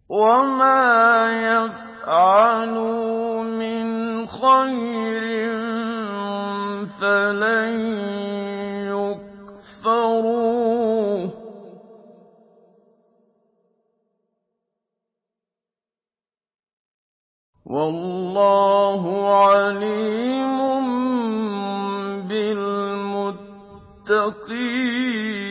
وَمَا يَفْعَلُوا مِنْ خَيْرٍ فَلَن يُكْفَرُوهُ ۗ وَاللَّهُ عَلِيمٌ بِالْمُتَّقِينَ